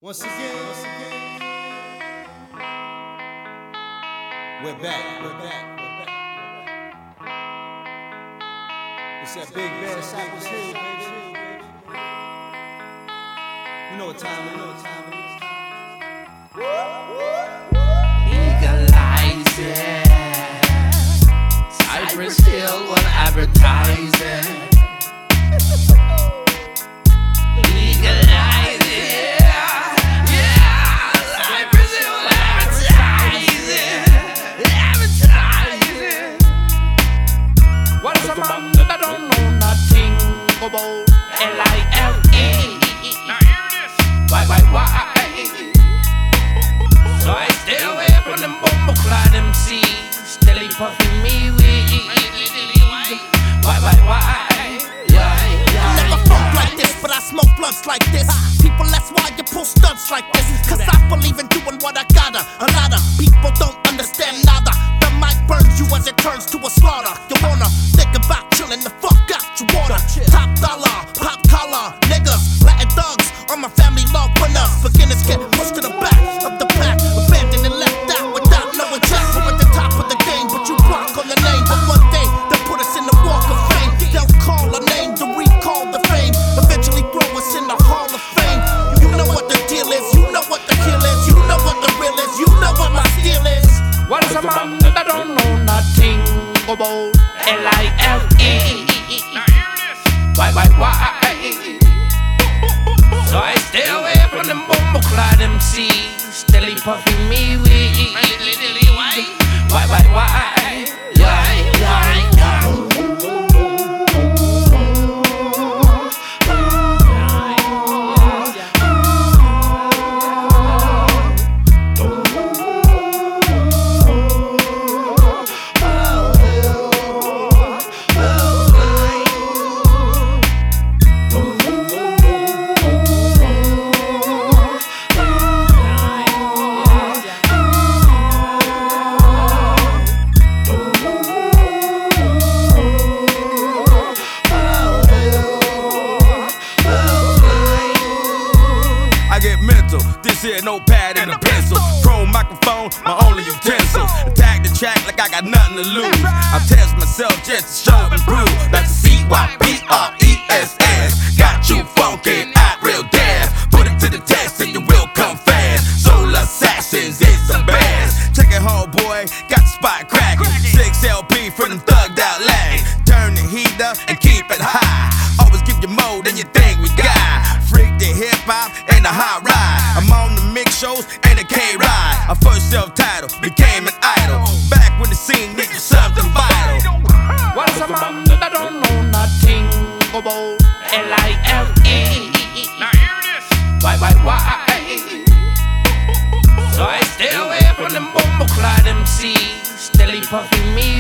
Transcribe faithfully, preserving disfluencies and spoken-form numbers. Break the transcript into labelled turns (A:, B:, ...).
A: Once again, once again, we're back, we're back, we're back. It's that big bad Cypress Hill, baby. You know what time it is, you know what time it is.
B: Legalize it. Cypress Hill will advertise it. Legalize it. Yeah, Cypress Hill will advertise it. Advertise it. What is a man that don't know nothing about L I F E? Now hear this. Why, why, why? So I stay away from them bumbleclad M Cs, steadily puffing me weed. Why, why, why? Yeah, yeah.
C: I never funk like this, but I smoke blunts like this. People, that's why you pull stunts like this. Cause I believe in doing what I gotta. A lot of people don't understand nada. The mic burns you as it turns to a slaughter. You wanna think about chilling the fuck out your water. Top dollar, pop collar, niggas, Latin thugs on my family law winners. Beginners get pushed to the back of the pack, abandoned and left out without knowing jack. We're at the top of the game, but you block on the name. But one day they'll put us in the walk of fame. They'll call a name to recall the fame. Eventually throw us in the hall of fame. You know what the deal is, you know what the kill is, you know what the real is, you know what my steel is.
B: What is a man that don't know nothing about L I F E? Now hear this. Why, why, why? So I stay away from them bumbleclad M Cs, steadily puffing me weed. Why, why, why? Yeah, yeah.
D: This here notepad and a pencil, chrome microphone, my only utensil. Attack the track like I got nothing to lose. I test myself just to show and prove. That's C Y P R E S S. Got you funky, act real deaf. Put it to the test and you will come fast. Soul Assassins is the best. Check it home, boy, got the spot cracking. Six L P for them thugged out lags. Turn the heat up and keep it high. Always give you more than you think we got. Freak the hip hop and the hot ride. I'm on the mix shows and the K-Ride. I first self-titled, became an idol. Back when the scene needed something vital.
B: What is a man that don't know nothing about L I F E? Now hear this. Why, why, why? So I stay away from them bumbleclad M Cs, steadily puffing me